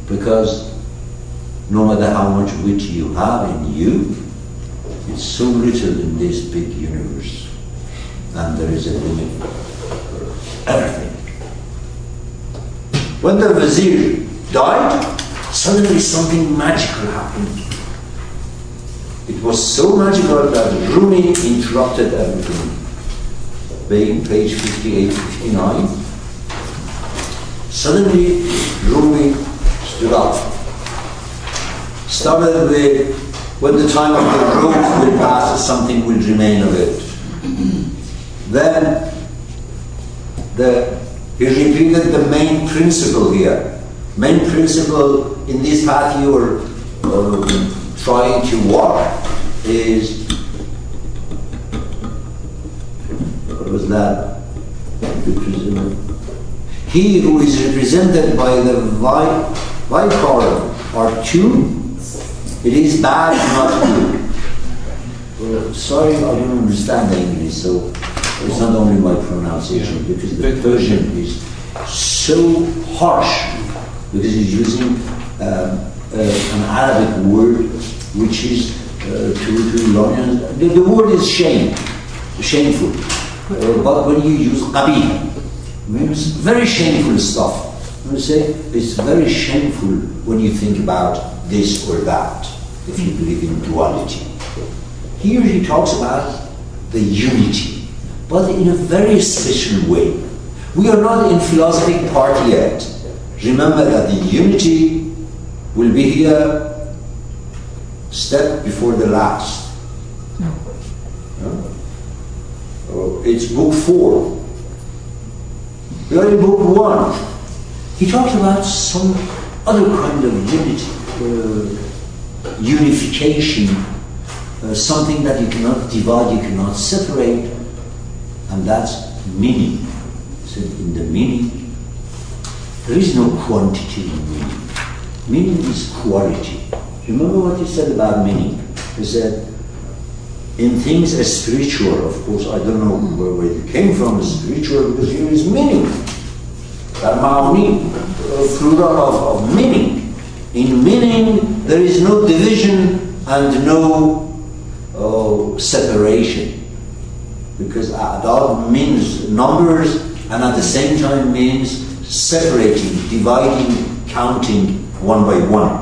because no matter how much wit you have in you, it's so little in this big universe, and there is a limit for everything. When the Vizier died, suddenly something magical happened. It was so magical that Rumi interrupted everything. Page 58, 59. Suddenly, Rumi stood up. Started with, when the time of the growth will pass, something will remain of it. Then, he repeated the main principle here. Main principle in this path you are trying to walk is, what was that? He who is represented by the white color are two. It is bad, not good. Well, sorry, I don't understand the English, so it's not only my pronunciation, because the Persian is so harsh, because he's using an Arabic word which is to Iranians. The word is shameful. But when you use qabih, it means very shameful stuff. When you say it's very shameful when you think about this or that, if you believe in duality. Here he talks about the unity, but in a very special way. We are not in philosophic part yet. Remember that the unity will be here step before the last. It's book 4. We are in book 1. He talks about some other kind of unity, unification, something that you cannot divide, you cannot separate, and that's meaning. So in the meaning, there is no quantity in meaning. Meaning is quality. Remember what he said about meaning? He said, in things spiritual, of course, I don't know where it came from, spiritual, because here is meaning. Ma'ani, plural of meaning. In meaning, there is no division and no separation. Because adad means numbers, and at the same time means separating, dividing, counting one by one.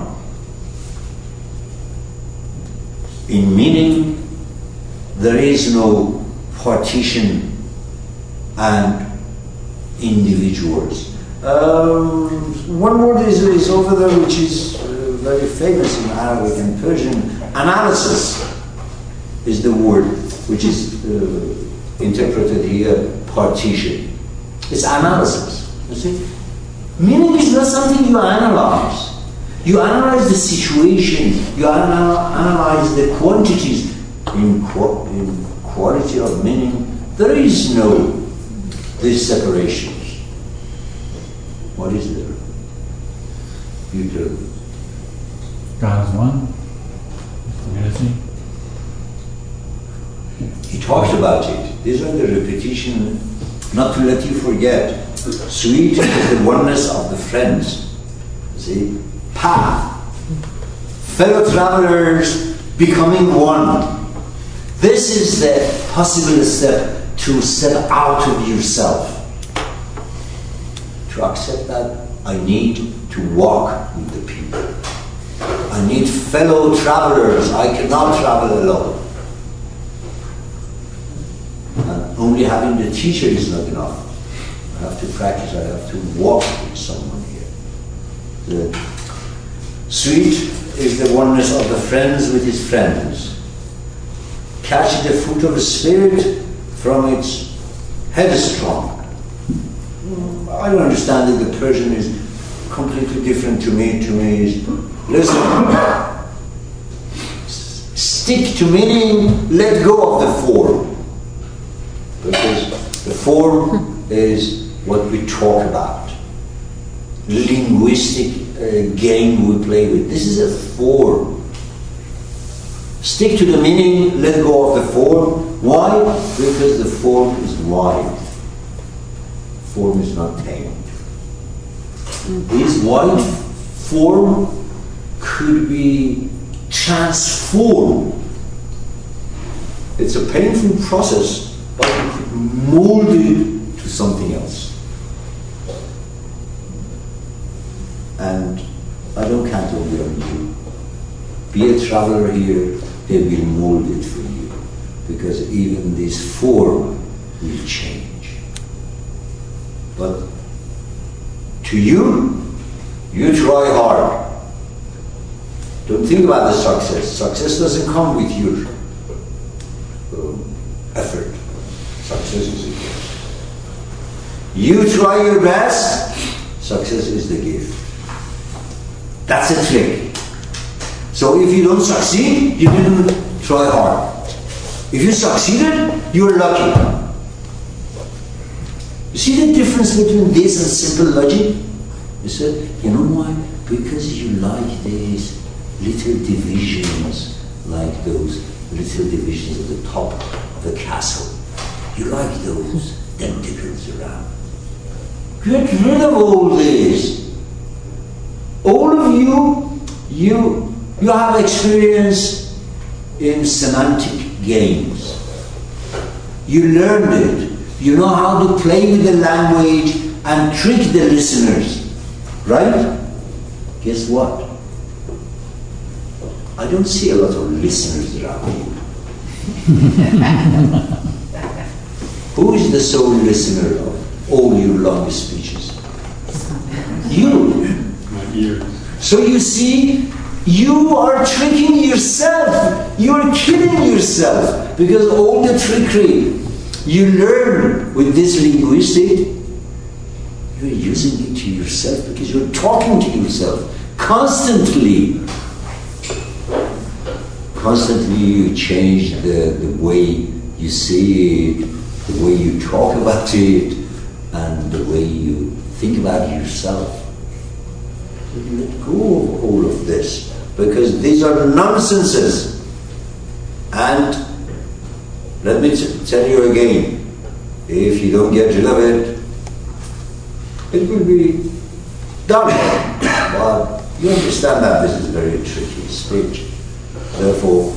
In meaning, there is no partition and individuals. One word is over there which is very famous in Arabic and Persian. Analysis is the word which is interpreted here, partition. It's analysis, you see. Meaning is not something you analyze. You analyze the situation, you analyze the quantities. In quality of meaning, there is no these separations. What is there? You do. God is one. Unity. He talks about it. These are the repetition, not to let you forget. Sweet is the oneness of the friends. See? Path. Fellow travelers becoming one. This is the possible step to step out of yourself. To accept that I need to walk with the people. I need fellow travelers. I cannot travel alone. And only having the teacher is not enough. I have to practice. I have to walk with someone here. The sweet is the oneness of the friends with his friends. Catch the fruit of the spirit from its headstrong. I don't understand that the Persian is completely different to me. To me is, listen, stick to meaning, let go of the form. Because the form is what we talk about. Linguistic game we play with. This is a form. Stick to the meaning, let go of the form. Why? Because the form is wide. Form is not tamed. Is wide, form could be transformed. It's a painful process, but you could mold it to something else. And I don't count only on you. Be a traveler here, they will mold it for you. Because even this form will change. But to you, you try hard. Don't think about the success. Success doesn't come with your effort. Success is a gift. You try your best, success is the gift. That's a trick. So if you don't succeed, you didn't try hard. If you succeeded, you're lucky. You see the difference between this and simple logic? You said, you know why? Because you like these little divisions, like those little divisions at the top of the castle. You like those tentacles around. Get rid of all this. All of you have experience in semantic games. You learned it. You know how to play with the language and trick the listeners. Right? Guess what? I don't see a lot of listeners around you. Who is the sole listener of all your long speeches? You. My ears. So you see, you are tricking yourself. You are kidding yourself. Because all the trickery you learn with this linguistic, you're using it to yourself because you're talking to yourself constantly. Constantly you change the way you see it, the way you talk about it, and the way you think about yourself. Let go of all of this, because these are nonsenses. And let me tell you again, if you don't get rid of it, it will be done. But you understand that this is a very tricky speech. Therefore,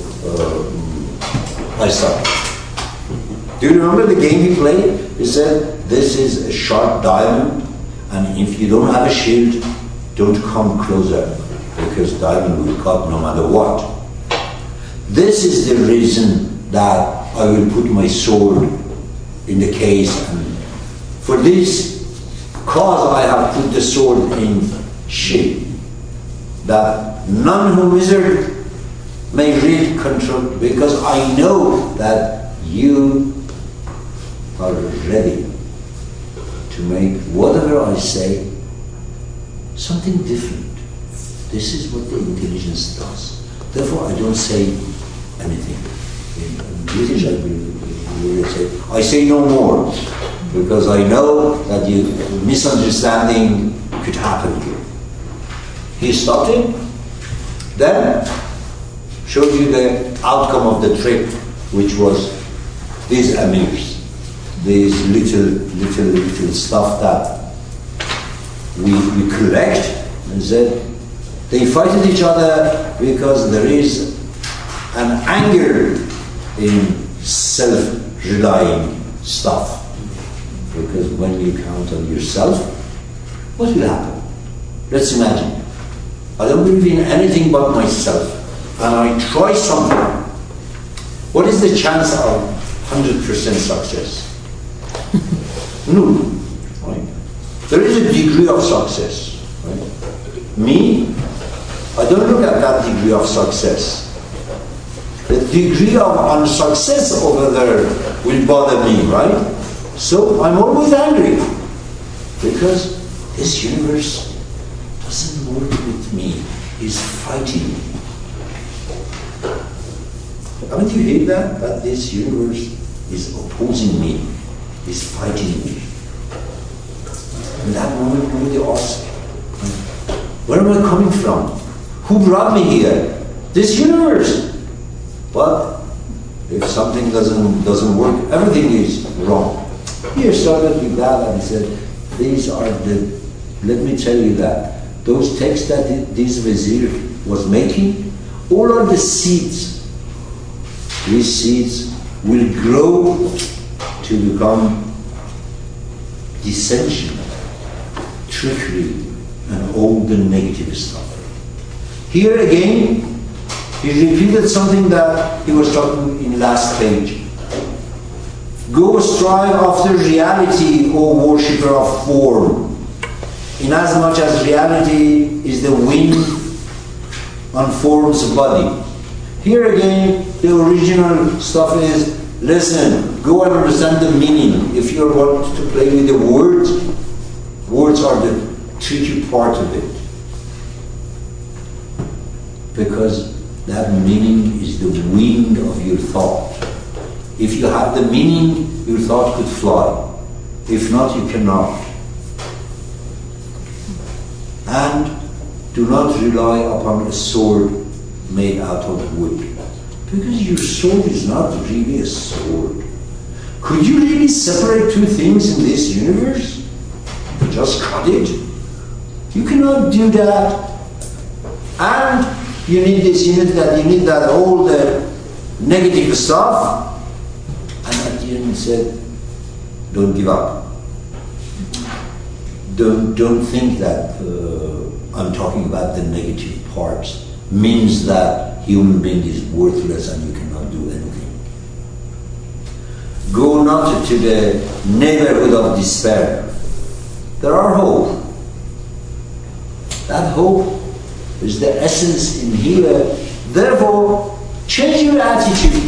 I stop. Do you remember the game he played? He said, this is a sharp diamond, and if you don't have a shield, don't come closer, because diamond will cut no matter what. This is the reason that I will put my sword in the case, and for this cause I have put the sword in shield, that none who wizard may read control, because I know that you are ready to make whatever I say something different. This is what the intelligence does. Therefore, I don't say anything. In British, I say no more, because I know that misunderstanding could happen here. He stopped it, then showed you the outcome of the trick, which was these amirs, these little stuff that we collect, and said they fight each other because there is an anger in self-relying stuff. Because when you count on yourself, what will happen? Let's imagine. I don't believe in anything but myself, and I try something. What is the chance of 100% success? No. Right? There is a degree of success. Right? Me, I don't look at that degree of success. The degree of unsuccess over there will bother me, right? So I'm always angry, because this universe doesn't work with me, it's fighting me. Haven't you heard that? That this universe is opposing me, is fighting me. In that moment, nobody asks, where am I coming from? Who brought me here? This universe. But if something doesn't work, everything is wrong. He started with that and he said, these are let me tell you that those texts that this vizier was making, all are the seeds. These seeds will grow to become dissension, trickery, and all the negative stuff. Here again, he repeated something that he was talking in last page. Go strive after reality, O worshipper of form, inasmuch as reality is the wind on form's body. Here again, the original stuff is, listen, go and understand the meaning. If you want to play with the words, words are the tricky part of it. Because that meaning is the wind of your thought. If you have the meaning, your thought could fly. If not, you cannot. And do not rely upon a sword made out of wood. Because your sword is not really a sword. Could you really separate two things in this universe? Just cut it? You cannot do that. And you need this, you need that, all the negative stuff. And at the end he said, don't give up. Don't think that I'm talking about the negative parts. Means that human being is worthless and you cannot do anything. Go not to the neighborhood of despair. There are hope. That hope is the essence in here. Therefore, change your attitude.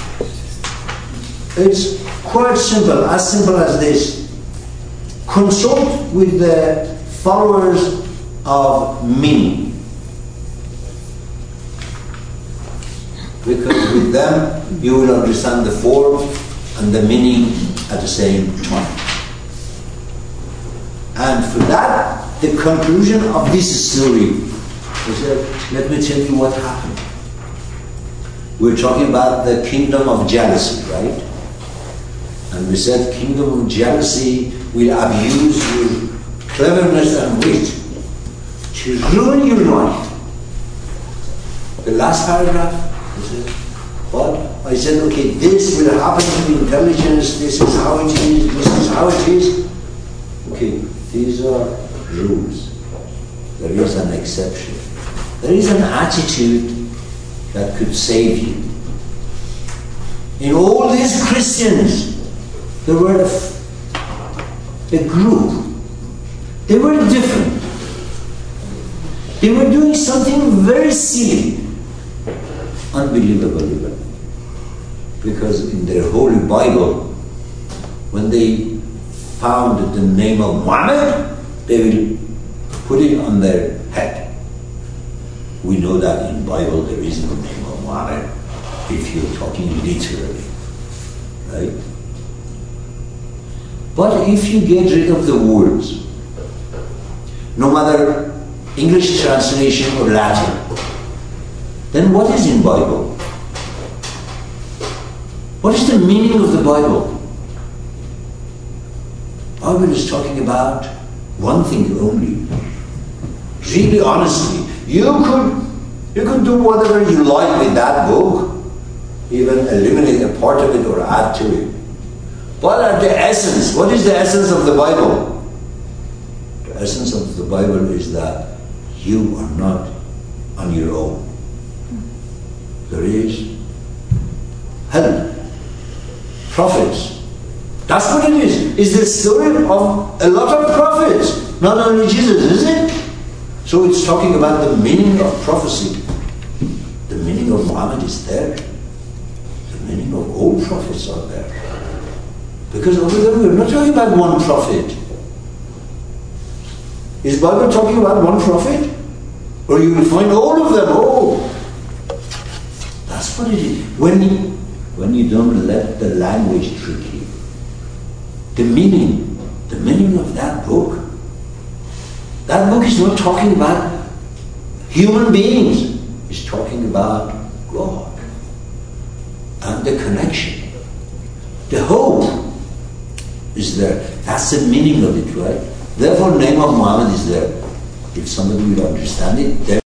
It's quite simple as this. Consult with the followers of meaning. Because with them, you will understand the form and the meaning at the same time. And for that, the conclusion of this story is that, let me tell you what happened. We're talking about the kingdom of jealousy, right? And we said kingdom of jealousy will abuse your cleverness and wit to ruin your life. The last paragraph, I said, what? I said, okay, this will happen to intelligence, this is how it is, this is how it is. Okay, these are rules. There is an exception. There is an attitude that could save you. In all these Christians, there were a group. They were different. They were doing something very silly, unbelievable even. Because in their Holy Bible, when they found the name of Muhammad, they will put it on their head. We know that in Bible there is no name of Muhammad, if you're talking literally, right? But if you get rid of the words, no matter English translation or Latin, then what is in Bible? What is the meaning of the Bible? Bible is talking about one thing only. Really, honestly, you could do whatever you like with that book, even eliminate a part of it or add to it. What are the essence? What is the essence of the Bible? The essence of the Bible is that you are not on your own. There is help, prophets. That's what it is. It's the story of a lot of prophets, not only Jesus, is it? So it's talking about the meaning of prophecy. The meaning of Muhammad is there. The meaning of all prophets are there. Because over there we're not talking about one prophet. Is Bible talking about one prophet? Or you will find all of them. Oh, that's what it is. When you don't let the language trick you, the meaning of that book. That book is not talking about human beings. It's talking about God and the connection. The hope is there. That's the meaning of it, right? Therefore, name of Muhammad is there. If somebody will understand it,